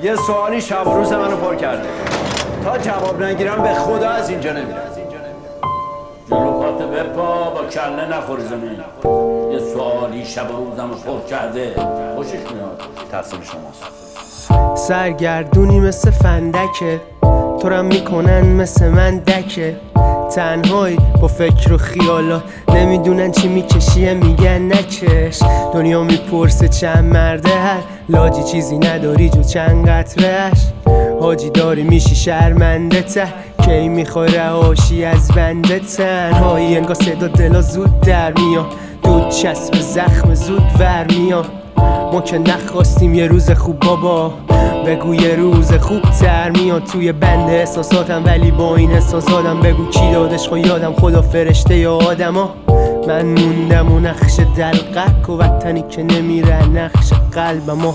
یه سوالی شب و روز منو پر کرده. تا جواب نگیرم به خدا از اینجا نمیرم. جلوکات بپا با کله نخوری زمین. یه سوالی شب و روزمو پر کرده. خوشش میاد. تقصیر شماست. سرگردونی مثل فندکه، تو رم میکنن مثل من دکه. تنهایی با فکر و خیالات، نمیدونن چی میکشیه میگن نکش. دنیا میپرسه چند مرده هر لاجی، چیزی نداری جو چند قطرهش. حاجی داری میشی شرمنده ته، کی میخوای رهاشی از بنده. تنهایی انگار صدا دلا زود در میاد، دود چسب زخم زود ور میاد. ما که نخواستیم یه روز خوب بابا، بگو یه روز خوب تر میاد. توی بند احساساتم ولی با این احساساتم، بگو کی دادش خو یادم، خدا فرشته یا آدما. من موندم و نقش دلقک و وطنی که نمیره نقش قلبما.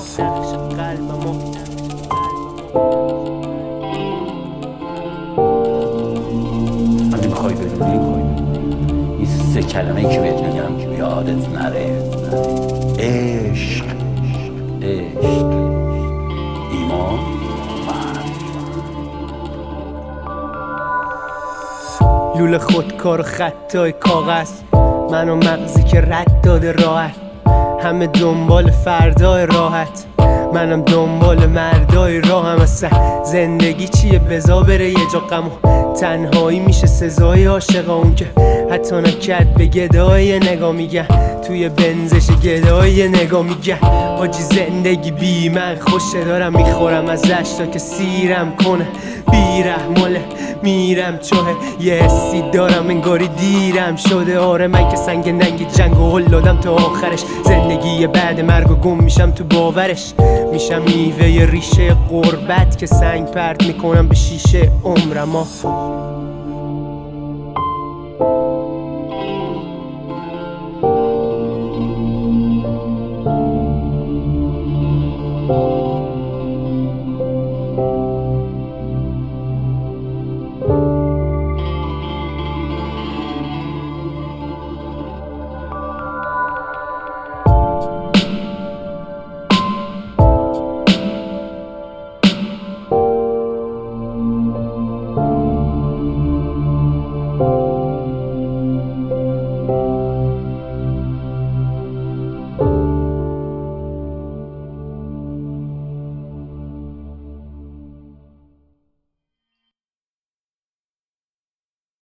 اگه میخوای بدونی این 3 کلمه که بهت میگم یادت نره. عشق، ایمان، لوله خودکار و خطای کاغذ، من و مغزی که رد داده راحت. همه دنبال فردای راحت، منم دنبال مردای راهم. اصلا زندگی چیه بزا بره یه جا غم و تنهایی میشه سزای عاشقا. اون که حتی نکرد به گدای نگاه میگن، توی بنزش گدای نگاه میگن. حاجی زندگی بی من خوشه، دارم میخورم ازش تا که سیرم کنه. بیرحماله میرم چوه، یه حسی دارم انگاری دیرم شده. آره من که سنگ ننگ جنگ و هل دادم تا آخرش. زندگی بعد مرگ و گم میشم تو باورش. میشم میوه ریشه غربت که سنگ پرت میکنم به شیشه عمرما.